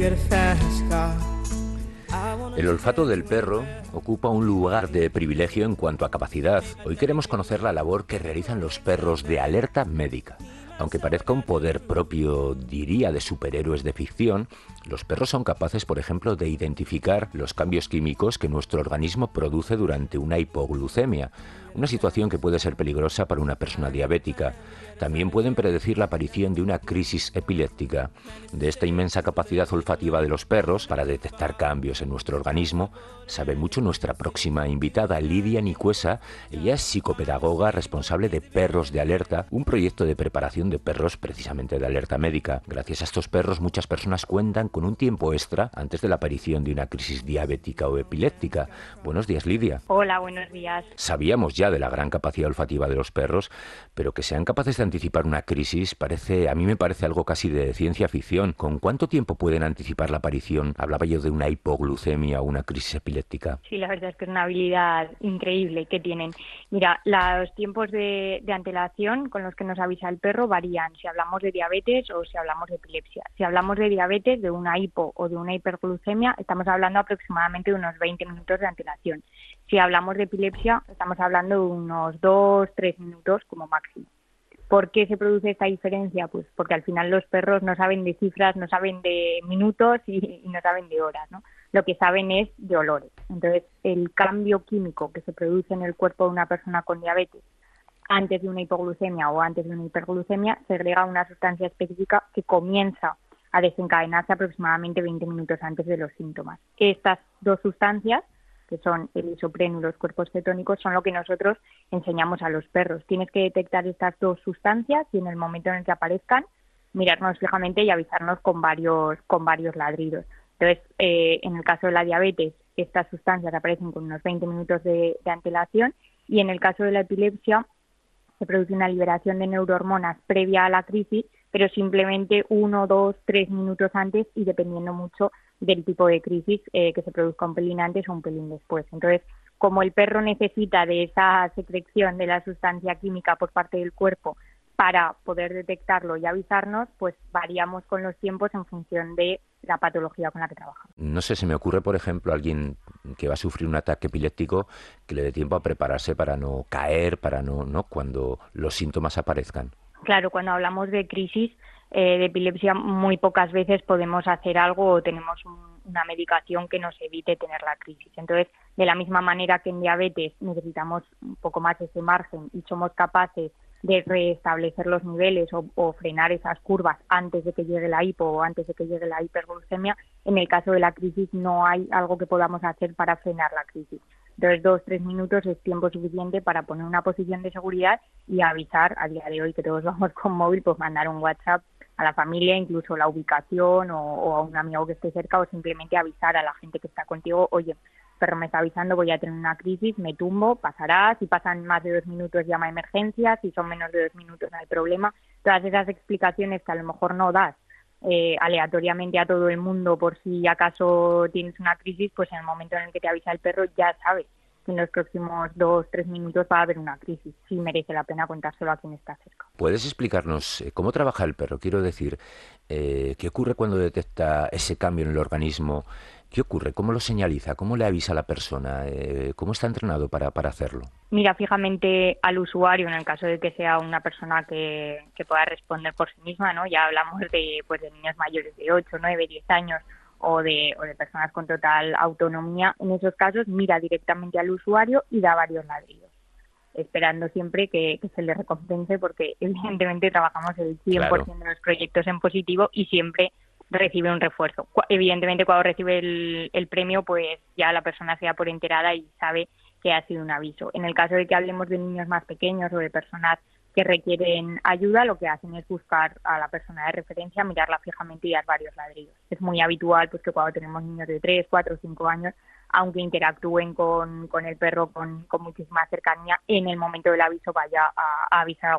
El olfato del perro ocupa un lugar de privilegio en cuanto a capacidad. Hoy queremos conocer la labor que realizan los perros de alerta médica. Aunque parezca un poder propio, diría, de superhéroes de ficción, los perros son capaces, por ejemplo, de identificar los cambios químicos que nuestro organismo produce durante una hipoglucemia, una situación que puede ser peligrosa para una persona diabética. También pueden predecir la aparición de una crisis epiléptica. De esta inmensa capacidad olfativa de los perros para detectar cambios en nuestro organismo, sabe mucho nuestra próxima invitada, Lidia Nicuesa. Ella es psicopedagoga responsable de Perros de Alerta, un proyecto de preparación de perros precisamente de alerta médica. Gracias a estos perros, muchas personas cuentan con un tiempo extra antes de la aparición de una crisis diabética o epiléptica. Buenos días, Lidia. Hola, buenos días. Sabíamos ya de la gran capacidad olfativa de los perros, pero que sean capaces de anticipar una crisis a mí me parece algo casi de ciencia ficción. ¿Con cuánto tiempo pueden anticipar la aparición? Hablaba yo de una hipoglucemia o una crisis epiléptica. Sí, la verdad es que es una habilidad increíble que tienen. Mira, los tiempos de antelación con los que nos avisa el perro varían si hablamos de diabetes o si hablamos de epilepsia. Si hablamos de diabetes, de una hipo o de una hiperglucemia, estamos hablando aproximadamente de unos 20 minutos de antelación. Si hablamos de epilepsia, estamos hablando de unos 2-3 minutos como máximo. ¿Por qué se produce esta diferencia? Pues porque al final los perros no saben de cifras, no saben de minutos y no saben de horas, ¿no? Lo que saben es de olores. Entonces, el cambio químico que se produce en el cuerpo de una persona con diabetes antes de una hipoglucemia o antes de una hiperglucemia segrega una sustancia específica que comienza a desencadenarse aproximadamente 20 minutos antes de los síntomas. Estas dos sustancias, que son el isopreno y los cuerpos cetónicos, son lo que nosotros enseñamos a los perros. Tienes que detectar estas dos sustancias y en el momento en el que aparezcan, mirarnos fijamente y avisarnos con varios ladridos. Entonces, en el caso de la diabetes, estas sustancias aparecen con unos 20 minutos de antelación y en el caso de la epilepsia se produce una liberación de neurohormonas previa a la crisis, pero simplemente 1, 2, 3 minutos antes y dependiendo mucho del tipo de crisis que se produzca un pelín antes o un pelín después. Entonces, como el perro necesita de esa secreción de la sustancia química por parte del cuerpo para poder detectarlo y avisarnos, pues variamos con los tiempos en función de la patología con la que trabajamos. No sé, se me ocurre, por ejemplo, alguien que va a sufrir un ataque epiléptico que le dé tiempo a prepararse para no caer, para no cuando los síntomas aparezcan. Claro, cuando hablamos de crisis de epilepsia, muy pocas veces podemos hacer algo o tenemos una medicación que nos evite tener la crisis. Entonces, de la misma manera que en diabetes necesitamos un poco más ese margen y somos capaces de restablecer los niveles o frenar esas curvas antes de que llegue la hipo o antes de que llegue la hiperglucemia, en el caso de la crisis no hay algo que podamos hacer para frenar la crisis. Entonces, 2-3 minutos es tiempo suficiente para poner una posición de seguridad y avisar, a día de hoy que todos vamos con móvil, pues mandar un WhatsApp a la familia, incluso la ubicación o a un amigo que esté cerca o simplemente avisar a la gente que está contigo, oye, perro me está avisando, voy a tener una crisis, me tumbo, pasará, si pasan más de 2 minutos llama a emergencia, si son menos de 2 minutos no hay problema. Todas esas explicaciones que a lo mejor no das aleatoriamente a todo el mundo por si acaso tienes una crisis, pues en el momento en el que te avisa el perro ya sabes que en los próximos 2-3 minutos va a haber una crisis. Sí merece la pena contárselo a quien está cerca. ¿Puedes explicarnos cómo trabaja el perro? Quiero decir, ¿qué ocurre cuando detecta ese cambio en el organismo? ¿Qué ocurre? ¿Cómo lo señaliza? ¿Cómo le avisa a la persona? ¿Cómo está entrenado para hacerlo? Mira fijamente al usuario en el caso de que sea una persona que pueda responder por sí misma, ¿no? Ya hablamos de niños mayores de 8, 9, 10 años o de personas con total autonomía. En esos casos mira directamente al usuario y da varios ladridos, esperando siempre que se le recompense porque evidentemente trabajamos el 100% Claro. de los proyectos en positivo y siempre recibe un refuerzo. Evidentemente cuando recibe el premio pues ya la persona se da por enterada y sabe que ha sido un aviso. En el caso de que hablemos de niños más pequeños o de personas que requieren ayuda, lo que hacen es buscar a la persona de referencia, mirarla fijamente y dar varios ladridos. Es muy habitual pues que cuando tenemos niños de 3, 4, 5 años, aunque interactúen con el perro con muchísima cercanía, en el momento del aviso vaya a avisar a alguno de los padres.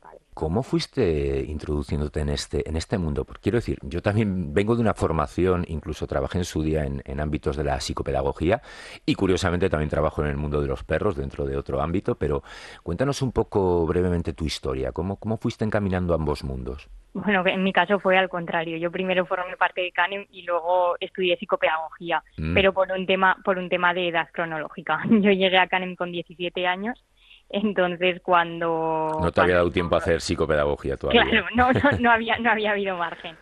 padres. ¿Cómo fuiste introduciéndote en este mundo? Porque quiero decir, yo también vengo de una formación, incluso trabajé en su día en ámbitos de la psicopedagogía y curiosamente también trabajo en el mundo de los perros dentro de otro ámbito, pero cuéntanos un poco brevemente tu historia. ¿Cómo fuiste encaminando ambos mundos? Bueno, en mi caso fue al contrario. Yo primero formé parte de CANEM y luego estudié psicopedagogía, Mm. pero por un tema de edad cronológica. Yo llegué a CANEM con 17 años, entonces No te había cuando dado tiempo a hacer psicopedagogía todavía. claro, no había habido margen.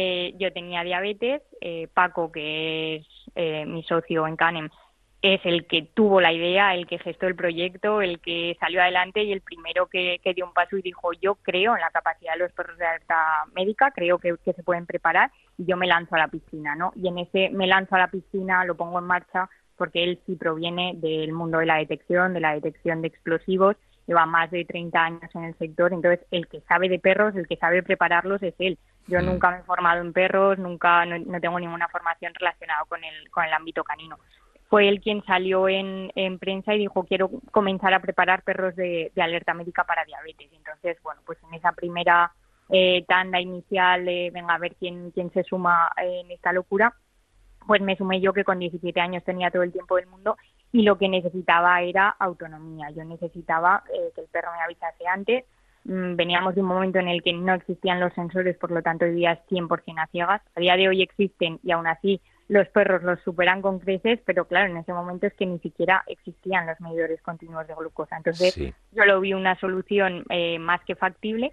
Yo tenía diabetes, Paco, que es mi socio en CANEM, es el que tuvo la idea, el que gestó el proyecto, el que salió adelante y el primero que dio un paso y dijo, yo creo en la capacidad de los perros de alerta médica, creo que se pueden preparar y yo me lanzo a la piscina, ¿no? Y en ese me lanzo a la piscina, lo pongo en marcha porque él sí proviene del mundo de la detección de explosivos, lleva más de 30 años en el sector, entonces el que sabe de perros, el que sabe prepararlos es él. Yo nunca me he formado en perros, no tengo ninguna formación relacionada con el ámbito canino. Fue él quien salió en prensa y dijo, quiero comenzar a preparar perros de alerta médica para diabetes. Entonces, bueno, pues en esa primera tanda inicial, venga a ver quién se suma en esta locura, pues me sumé yo, que con 17 años tenía todo el tiempo del mundo y lo que necesitaba era autonomía. Yo necesitaba que el perro me avisase antes. Veníamos de un momento en el que no existían los sensores, por lo tanto vivías 100% a ciegas. A día de hoy existen y aún así los perros los superan con creces, pero claro, en ese momento es que ni siquiera existían los medidores continuos de glucosa. Entonces Sí. yo lo vi una solución más que factible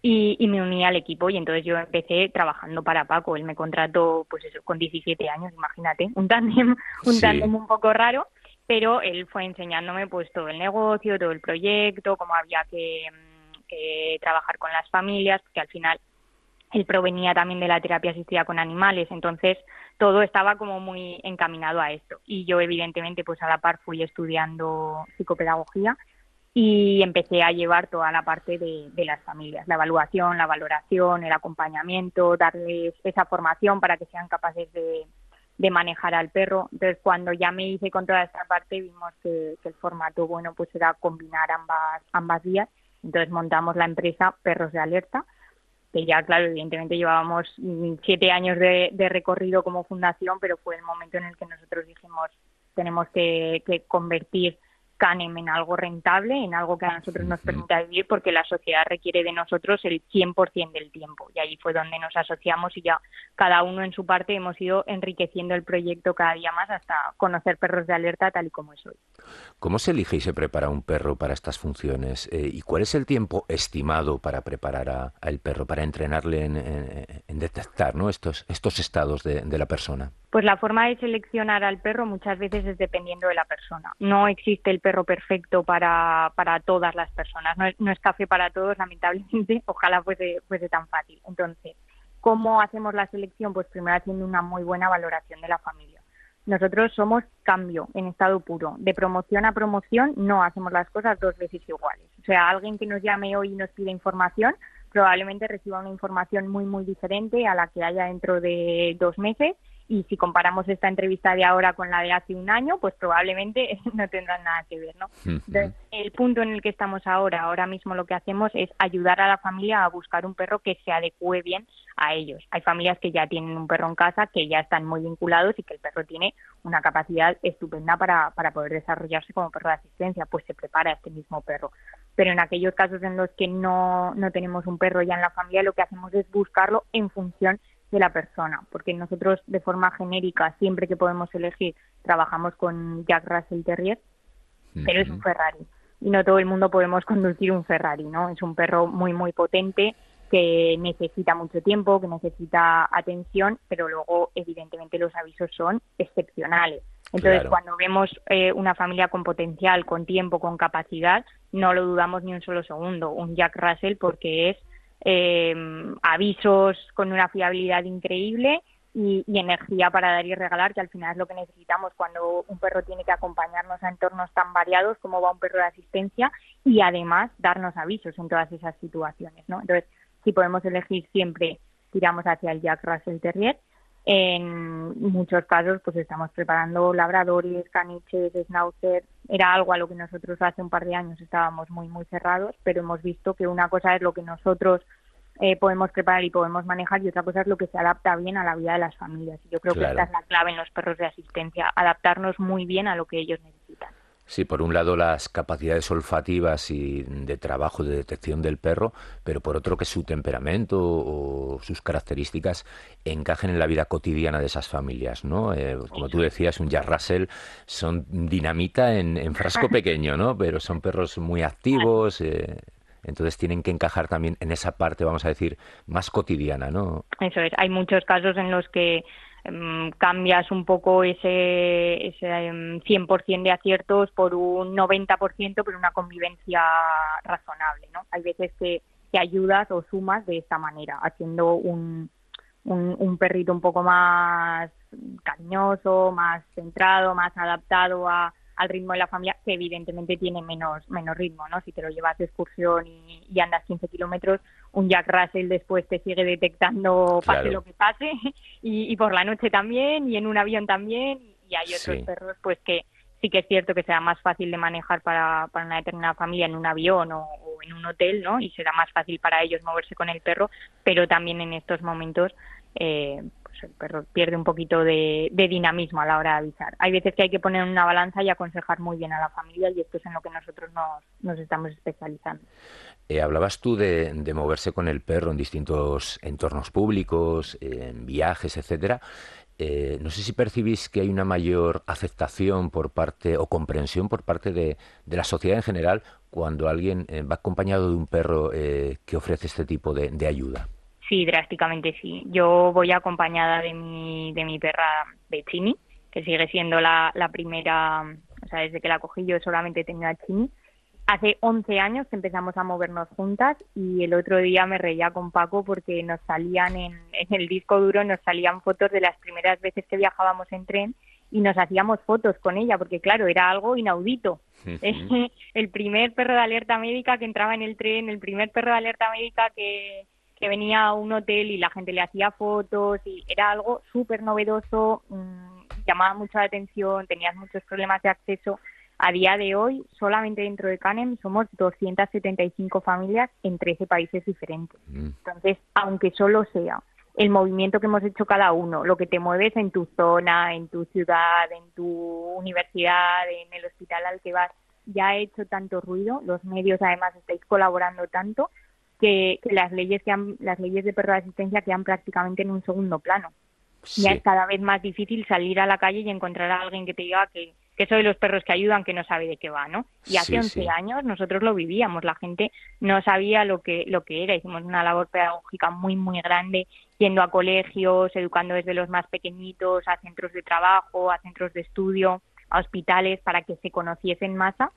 y me uní al equipo y entonces yo empecé trabajando para Paco. Él me contrató, pues eso, con 17 años, imagínate, un tándem un poco raro, pero él fue enseñándome pues todo el negocio, todo el proyecto, cómo había que trabajar con las familias, porque al final él provenía también de la terapia asistida con animales, entonces todo estaba como muy encaminado a esto. Y yo, evidentemente, pues a la par fui estudiando psicopedagogía y empecé a llevar toda la parte de las familias, la evaluación, la valoración, el acompañamiento, darles esa formación para que sean capaces de manejar al perro. Entonces, cuando ya me hice con toda esta parte, vimos que el formato bueno pues era combinar ambas vías. Entonces montamos la empresa Perros de Alerta, que ya, claro, evidentemente llevábamos 7 años de recorrido como fundación, pero fue el momento en el que nosotros dijimos, tenemos que convertir CANEM en algo rentable, en algo que a nosotros nos permita vivir, porque la sociedad requiere de nosotros el 100% del tiempo. Y ahí fue donde nos asociamos y ya cada uno en su parte hemos ido enriqueciendo el proyecto cada día más hasta conocer Perros de Alerta tal y como es hoy. ¿Cómo se elige y se prepara un perro para estas funciones? ¿Y cuál es el tiempo estimado para preparar al perro, para entrenarle en detectar, ¿no?, estos estados de la persona? Pues la forma de seleccionar al perro muchas veces es dependiendo de la persona. No existe el perro perfecto para todas las personas. No es café para todos, lamentablemente. Ojalá fuese tan fácil. Entonces, ¿cómo hacemos la selección? Pues primero haciendo una muy buena valoración de la familia. Nosotros somos cambio en estado puro. De promoción a promoción no hacemos las cosas dos veces iguales. O sea, alguien que nos llame hoy y nos pide información probablemente reciba una información muy, muy diferente a la que haya dentro de 2 meses. Y si comparamos esta entrevista de ahora con la de hace un año, pues probablemente no tendrán nada que ver, ¿no? Entonces, el punto en el que estamos ahora mismo lo que hacemos es ayudar a la familia a buscar un perro que se adecue bien a ellos. Hay familias que ya tienen un perro en casa, que ya están muy vinculados y que el perro tiene una capacidad estupenda para poder desarrollarse como perro de asistencia, pues se prepara este mismo perro. Pero en aquellos casos en los que no tenemos un perro ya en la familia, lo que hacemos es buscarlo en función de la persona, porque nosotros de forma genérica, siempre que podemos elegir, trabajamos con Jack Russell Terrier, pero es un Ferrari y no todo el mundo podemos conducir un Ferrari, ¿no? Es un perro muy, muy potente que necesita mucho tiempo, que necesita atención, pero luego evidentemente los avisos son excepcionales. Entonces, Claro. cuando vemos una familia con potencial, con tiempo, con capacidad, no lo dudamos ni un solo segundo. Un Jack Russell, porque es avisos con una fiabilidad increíble y energía para dar y regalar, que al final es lo que necesitamos cuando un perro tiene que acompañarnos a entornos tan variados como va un perro de asistencia y además darnos avisos en todas esas situaciones, ¿no? Entonces, si podemos elegir, siempre tiramos hacia el Jack Russell Terrier. En muchos casos pues estamos preparando labradores, caniches, schnauzer. Era algo a lo que nosotros hace un par de años estábamos muy cerrados, pero hemos visto que una cosa es lo que nosotros podemos preparar y podemos manejar, y otra cosa es lo que se adapta bien a la vida de las familias. Y yo creo que esta Claro. es la clave en los perros de asistencia, adaptarnos muy bien a lo que ellos necesitan. Sí, por un lado las capacidades olfativas y de trabajo de detección del perro, pero por otro que su temperamento o sus características encajen en la vida cotidiana de esas familias, ¿no? Como tú Eso es. decías, un Jack Russell son dinamita en frasco pequeño, ¿no? Pero son perros muy activos, entonces tienen que encajar también en esa parte, vamos a decir, más cotidiana, ¿no? Eso es. Hay muchos casos en los que cambias un poco ese 100% de aciertos por un 90%, pero una convivencia razonable, ¿no? Hay veces que ayudas o sumas de esta manera, haciendo un perrito un poco más cariñoso, más centrado, más adaptado al ritmo de la familia, que evidentemente tiene menos ritmo, ¿no? Si te lo llevas de excursión y andas 15 kilómetros, un Jack Russell después te sigue detectando pase lo Claro, que pase, y por la noche también, y en un avión también, y hay otros sí. perros pues que sí que es cierto que será más fácil de manejar para una determinada familia en un avión o en un hotel, ¿no? Y será más fácil para ellos moverse con el perro, pero también en estos momentos pues el perro pierde un poquito de dinamismo a la hora de avisar. Hay veces que hay que poner en una balanza y aconsejar muy bien a la familia, y esto es en lo que nosotros nos estamos especializando. Hablabas tú de moverse con el perro en distintos entornos públicos, en viajes, etcétera. No sé si percibís que hay una mayor aceptación por parte o comprensión por parte de la sociedad en general cuando alguien va acompañado de un perro que ofrece este tipo de ayuda. Sí, drásticamente sí. Yo voy acompañada de mi perra de Chini, que sigue siendo la primera, o sea, desde que la cogí yo solamente he tenido a Chini. Hace 11 años que empezamos a movernos juntas, y el otro día me reía con Paco porque nos salían en el disco duro, nos salían fotos de las primeras veces que viajábamos en tren, y nos hacíamos fotos con ella porque claro, era algo inaudito. Ujú. El primer perro de alerta médica que entraba en el tren, el primer perro de alerta médica que venía a un hotel y la gente le hacía fotos, y era algo súper novedoso, llamaba mucho la atención, tenías muchos problemas de acceso. A día de hoy, solamente dentro de Canem somos 275 familias en 13 países diferentes. Mm. Entonces, aunque solo sea el movimiento que hemos hecho cada uno, lo que te mueves en tu zona, en tu ciudad, en tu universidad, en el hospital al que vas, ya ha hecho tanto ruido, los medios además estáis colaborando tanto, que las leyes de perro de asistencia quedan prácticamente en un segundo plano. Ya es Sí, cada vez más difícil salir a la calle y encontrar a alguien que te diga que soy los perros que ayudan, que no sabe de qué va, ¿no? Y hace sí, 11 sí. años nosotros lo vivíamos, la gente no sabía lo que era. Hicimos una labor pedagógica muy grande, yendo a colegios, educando desde los más pequeñitos, a centros de trabajo, a centros de estudio, a hospitales, para que se conociese en masa.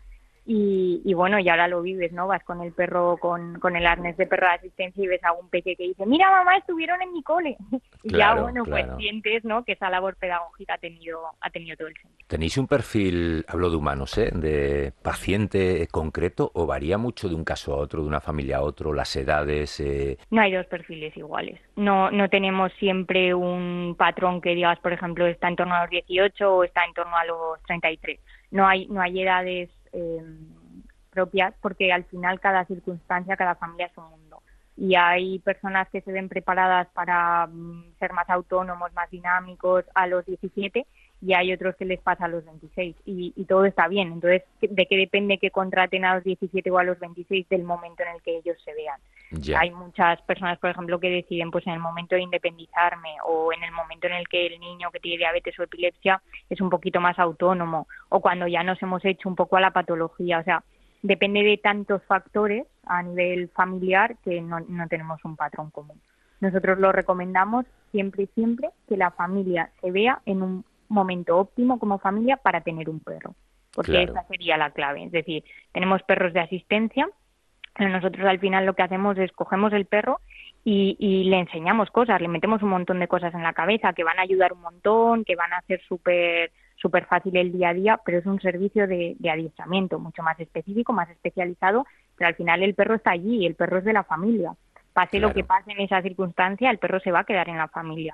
Y bueno, y ahora lo vives, ¿no? Vas con el perro, con el arnés de perro de asistencia, y ves a un peque que dice, mira mamá, estuvieron en mi cole. Y ya, Claro, bueno, pues claro. sientes, ¿no?, que esa labor pedagógica ha tenido todo el sentido. ¿Tenéis un perfil, hablo de humanos, de paciente concreto o varía mucho de un caso a otro, de una familia a otro, las edades? No hay dos perfiles iguales. No tenemos siempre un patrón que digas, por ejemplo, está en torno a los 18 o está en torno a los 33. No hay edades propias, porque al final cada circunstancia, cada familia es un mundo. Y hay personas que se ven preparadas para ser más autónomos, más dinámicos a los 17, y hay otros que les pasa a los 26, y todo está bien. Entonces, ¿de qué depende que contraten a los 17 o a los 26? Del momento en el que ellos se vean. Ya, Hay muchas personas, por ejemplo, que deciden pues en el momento de independizarme, o en el momento en el que el niño que tiene diabetes o epilepsia es un poquito más autónomo, o cuando ya nos hemos hecho un poco a la patología. O sea, depende de tantos factores a nivel familiar que no tenemos un patrón común. Nosotros lo recomendamos siempre que la familia se vea en un momento óptimo como familia para tener un perro, porque claro, esa sería la clave. Es decir, tenemos perros de asistencia, pero nosotros al final lo que hacemos es cogemos el perro y le enseñamos cosas, le metemos un montón de cosas en la cabeza que van a ayudar un montón, que van a hacer súper fácil el día a día, pero es un servicio de adiestramiento mucho más específico, más especializado, pero al final el perro está allí, el perro es de la familia. Pase lo que claro. pase en esa circunstancia, el perro se va a quedar en la familia.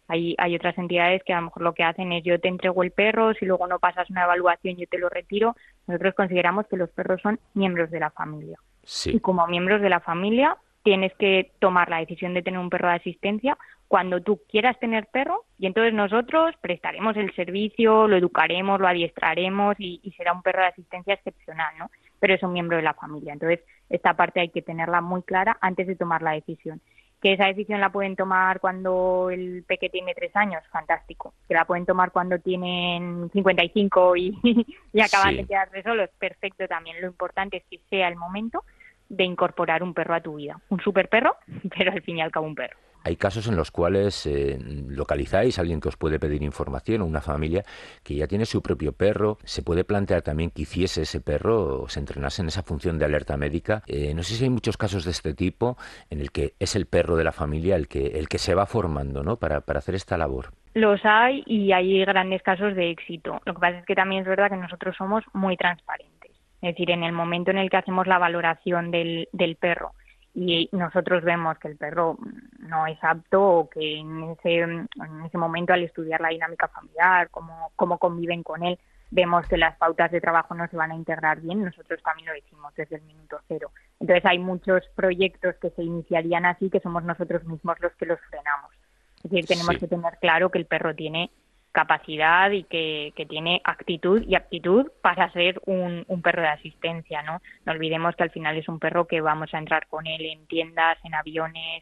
Hay otras entidades que a lo mejor lo que hacen es yo te entrego el perro, si luego no pasas una evaluación yo te lo retiro. Nosotros consideramos que los perros son miembros de la familia. Y Sí. como miembros de la familia tienes que tomar la decisión de tener un perro de asistencia cuando tú quieras tener perro, y entonces nosotros prestaremos el servicio, lo educaremos, lo adiestraremos y será un perro de asistencia excepcional, ¿no? Pero es un miembro de la familia. Entonces, esta parte hay que tenerla muy clara antes de tomar la decisión. Que esa decisión la pueden tomar cuando el peque tiene 3 años, fantástico. Que la pueden tomar cuando tienen 55 y acaban de Sí. quedarse solos, perfecto también. Lo importante es que sea el momento de incorporar un perro a tu vida. Un super perro, pero al fin y al cabo un perro. Hay casos en los cuales localizáis a alguien que os puede pedir información o una familia que ya tiene su propio perro. Se puede plantear también que hiciese ese perro o se entrenase en esa función de alerta médica. No sé si hay muchos casos de este tipo en el que es el perro de la familia el que se va formando, ¿no? Para hacer esta labor. Los hay y hay grandes casos de éxito. Lo que pasa es que también es verdad que nosotros somos muy transparentes. Es decir, en el momento en el que hacemos la valoración del perro y nosotros vemos que el perro no es apto o que en ese momento al estudiar la dinámica familiar, cómo conviven con él, vemos que las pautas de trabajo no se van a integrar bien, nosotros también lo decimos desde el minuto cero. Entonces hay muchos proyectos que se iniciarían así que somos nosotros mismos los que los frenamos. Es decir, tenemos Sí. que tener claro que el perro tiene capacidad y que tiene actitud y aptitud para ser un perro de asistencia, ¿no? No olvidemos que al final es un perro que vamos a entrar con él en tiendas, en aviones,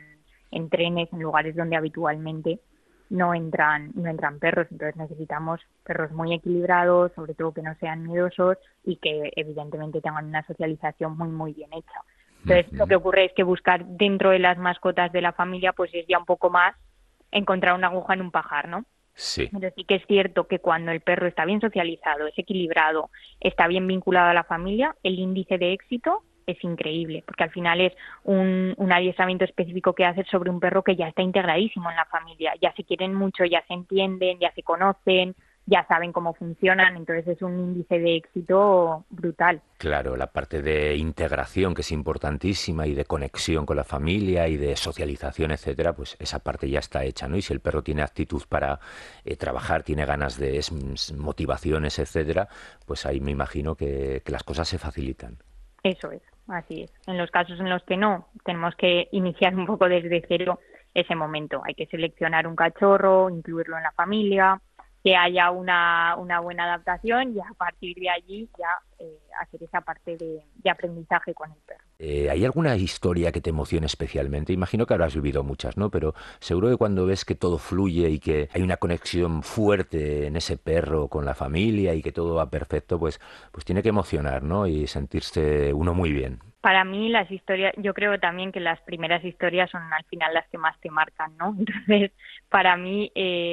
en trenes, en lugares donde habitualmente no entran perros. Entonces necesitamos perros muy equilibrados, sobre todo que no sean miedosos y que evidentemente tengan una socialización muy, muy bien hecha. Entonces, lo que ocurre es que buscar dentro de las mascotas de la familia, pues es ya un poco más encontrar una aguja en un pajar, ¿no? Sí. Pero sí que es cierto que cuando el perro está bien socializado, es equilibrado, está bien vinculado a la familia, el índice de éxito es increíble, porque al final es un adiestramiento específico que haces sobre un perro que ya está integradísimo en la familia, ya se quieren mucho, ya se entienden, ya se conocen, ya saben cómo funcionan, entonces es un índice de éxito brutal. Claro, la parte de integración que es importantísima y de conexión con la familia y de socialización, etcétera, pues esa parte ya está hecha, ¿no? Y si el perro tiene actitud para trabajar, tiene ganas de motivaciones, etcétera, pues ahí me imagino que las cosas se facilitan. Eso es, así es. En los casos en los que no, tenemos que iniciar un poco desde cero ese momento. Hay que seleccionar un cachorro, incluirlo en la familia, que haya una buena adaptación y a partir de allí ya hacer esa parte de aprendizaje con el perro. ¿Hay alguna historia que te emocione especialmente? Imagino que habrás vivido muchas, ¿no? Pero seguro que cuando ves que todo fluye y que hay una conexión fuerte en ese perro con la familia y que todo va perfecto, pues tiene que emocionar, ¿no? Y sentirse uno muy bien. Para mí las historias, yo creo también que las primeras historias son al final las que más te marcan, ¿no? Entonces, para mí,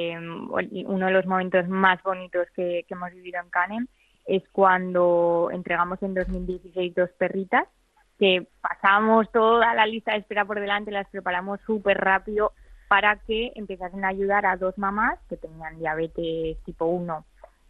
uno de los momentos más bonitos que hemos vivido en Canem es cuando entregamos en 2016 2 perritas, que pasamos toda la lista de espera por delante, las preparamos súper rápido para que empezasen a ayudar a 2 mamás que tenían diabetes tipo 1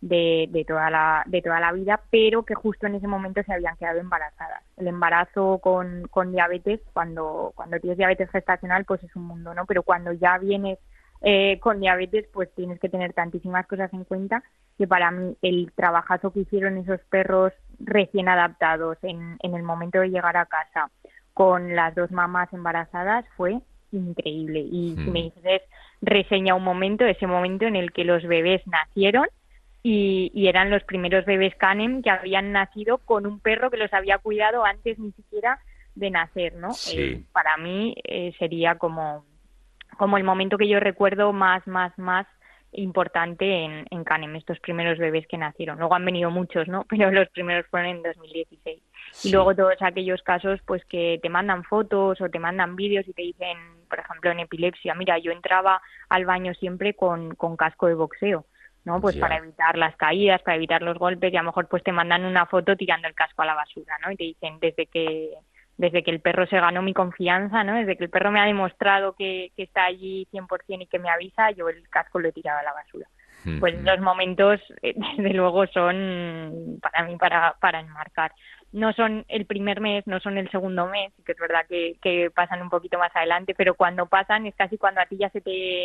de toda la vida, pero que justo en ese momento se habían quedado embarazadas. El embarazo con diabetes, cuando tienes diabetes gestacional, pues es un mundo, ¿no? Pero cuando ya vienes con diabetes, pues tienes que tener tantísimas cosas en cuenta que para mí el trabajazo que hicieron esos perros recién adaptados en el momento de llegar a casa con las 2 mamás embarazadas fue increíble. Y si me dices, reseña un momento, ese momento en el que los bebés nacieron y eran los primeros bebés Canem que habían nacido con un perro que los había cuidado antes ni siquiera de nacer, ¿no? Sí. Para mí sería como el momento que yo recuerdo más importante en Canem, estos primeros bebés que nacieron. Luego han venido muchos, ¿no? Pero los primeros fueron en 2016. Sí. Y luego todos aquellos casos pues que te mandan fotos o te mandan vídeos y te dicen, por ejemplo, en epilepsia, mira, yo entraba al baño siempre con casco de boxeo, ¿no? Pues Ya. para evitar las caídas, para evitar los golpes, y a lo mejor pues te mandan una foto tirando el casco a la basura, ¿no? Y te dicen, desde que el perro se ganó mi confianza, ¿no? Desde que el perro me ha demostrado que está allí 100% y que me avisa, yo el casco lo he tirado a la basura. Pues los momentos, desde luego, son para mí para enmarcar. No son el primer mes, no son el segundo mes, que es verdad que pasan un poquito más adelante, pero cuando pasan es casi cuando a ti ya se te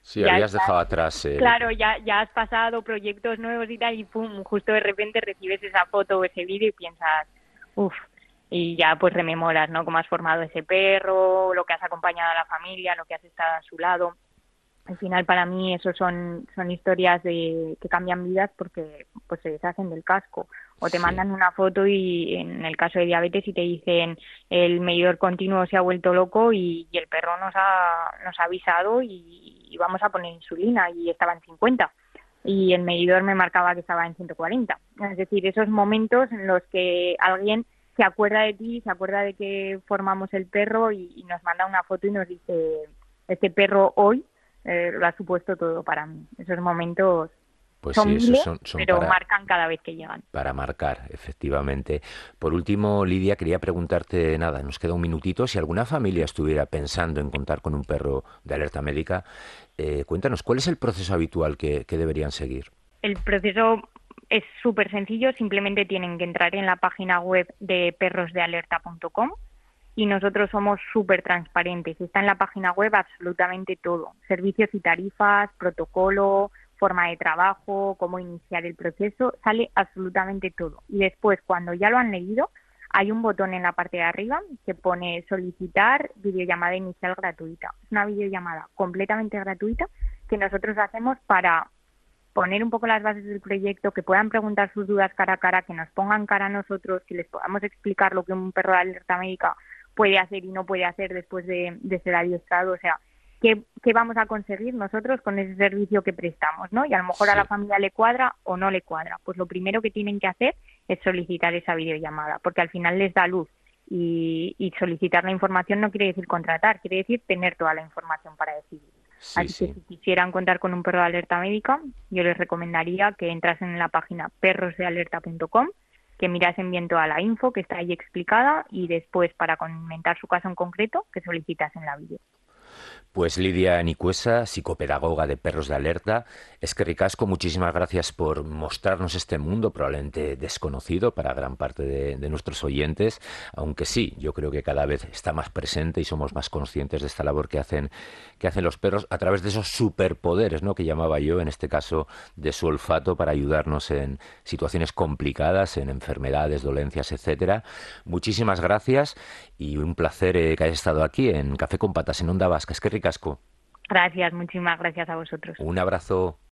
Sí, habías dejado atrás claro, ya has pasado proyectos nuevos y tal, y pum, justo de repente recibes esa foto o ese vídeo y piensas, uff, y ya pues rememoras, ¿no? Cómo has formado ese perro, lo que has acompañado a la familia, lo que has estado a su lado. Al final, para mí, eso son historias que cambian vidas porque pues se deshacen del casco. O te Sí. mandan una foto y, en el caso de diabetes, y te dicen el medidor continuo se ha vuelto loco y el perro nos ha avisado y vamos a poner insulina y estaba en 50 y el medidor me marcaba que estaba en 140. Es decir, esos momentos en los que alguien se acuerda de ti, se acuerda de que formamos el perro y nos manda una foto y nos dice, este perro hoy lo ha supuesto todo para mí. Esos momentos Pues sí, son esos miles, son pero marcan cada vez que llegan. para marcar, efectivamente. Por último, Lidia, quería preguntarte, nada, nos queda un minutito, si alguna familia estuviera pensando en contar con un perro de alerta médica, cuéntanos, ¿cuál es el proceso habitual que deberían seguir? El proceso es súper sencillo, simplemente tienen que entrar en la página web de perrosdealerta.com y nosotros somos súper transparentes. Está en la página web absolutamente todo, servicios y tarifas, protocolo, forma de trabajo, cómo iniciar el proceso, sale absolutamente todo. Y después, cuando ya lo han leído, hay un botón en la parte de arriba que pone solicitar videollamada inicial gratuita. Es una videollamada completamente gratuita que nosotros hacemos para poner un poco las bases del proyecto, que puedan preguntar sus dudas cara a cara, que nos pongan cara a nosotros, que les podamos explicar lo que un perro de alerta médica puede hacer y no puede hacer después de ser adiestrado. O sea, ¿qué vamos a conseguir nosotros con ese servicio que prestamos, ¿no? Y a lo mejor a Sí, la familia le cuadra o no le cuadra. Pues lo primero que tienen que hacer es solicitar esa videollamada, porque al final les da luz. Y solicitar la información no quiere decir contratar, quiere decir tener toda la información para decidir. sí, Así que sí. si quisieran contar con un perro de alerta médica, yo les recomendaría que entrasen en la página perrosdealerta.com, que mirasen bien toda la info que está ahí explicada y después, para comentar su caso en concreto, que solicitasen la video. Pues Lidia Nicuesa, psicopedagoga de Perros de Alerta, es que ricasco, muchísimas gracias por mostrarnos este mundo probablemente desconocido para gran parte de nuestros oyentes, aunque sí, yo creo que cada vez está más presente y somos más conscientes de esta labor que hacen los perros a través de esos superpoderes, ¿no?, que llamaba yo, en este caso de su olfato para ayudarnos en situaciones complicadas, en enfermedades, dolencias, etcétera. Muchísimas gracias y un placer que hayas estado aquí en Café con Patas en Onda Vasca. Es que ricasco. Gracias, muchísimas gracias a vosotros. Un abrazo.